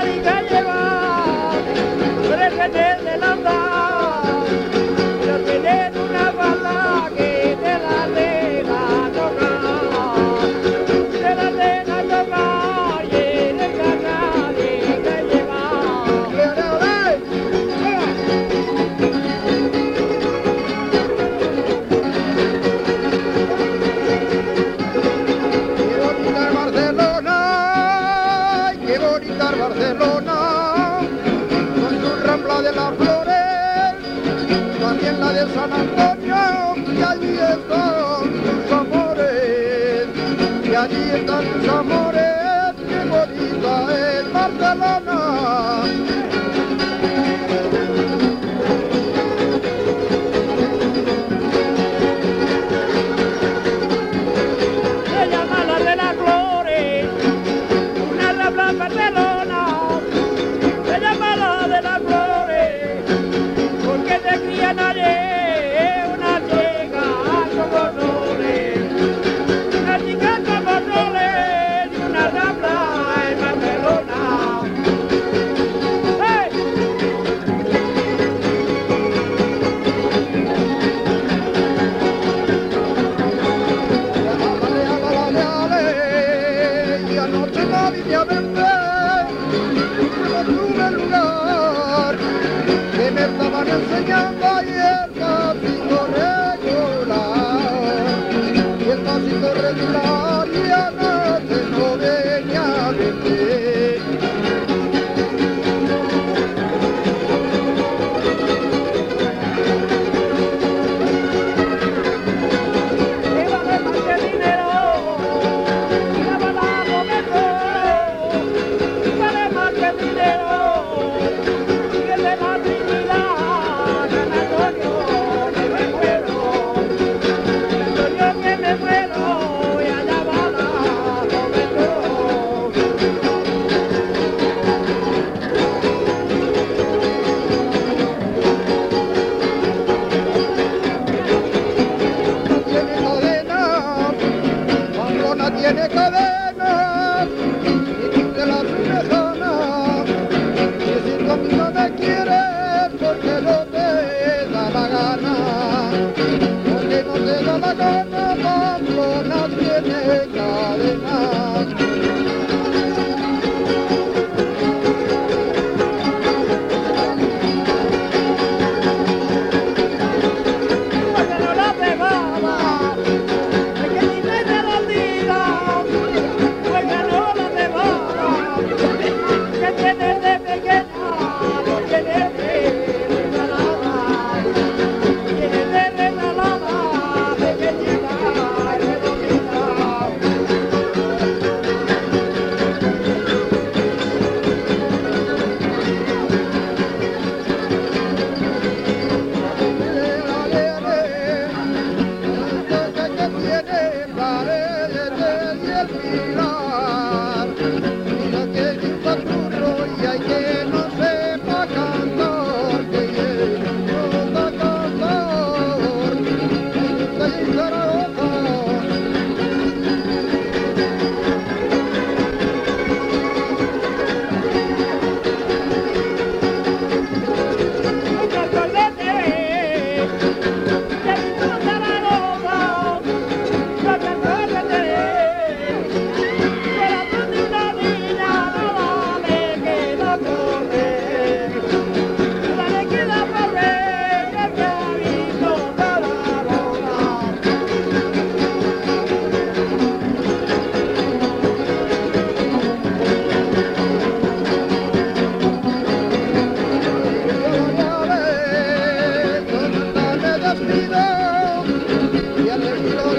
San Antonio, y allí están tus amores, y allí están tus amores, qué bonita es Barcelona. Se llama la de las flores, una rambla en Barcelona, se llama la de las flores, porque se crían allí. Enseñando ayer pasito regular, y el pasito regular ya anoche no venía de pie. Iba de más que dinero, iba balado mejor, iba de más que dinero, y el de la Trinidad. Tiene cadenas y tú te las lejanas, y si tú a mí no me quieres porque no te da la gana, porque no te da la gana, Pamplona tiene cadenas. Y al estilo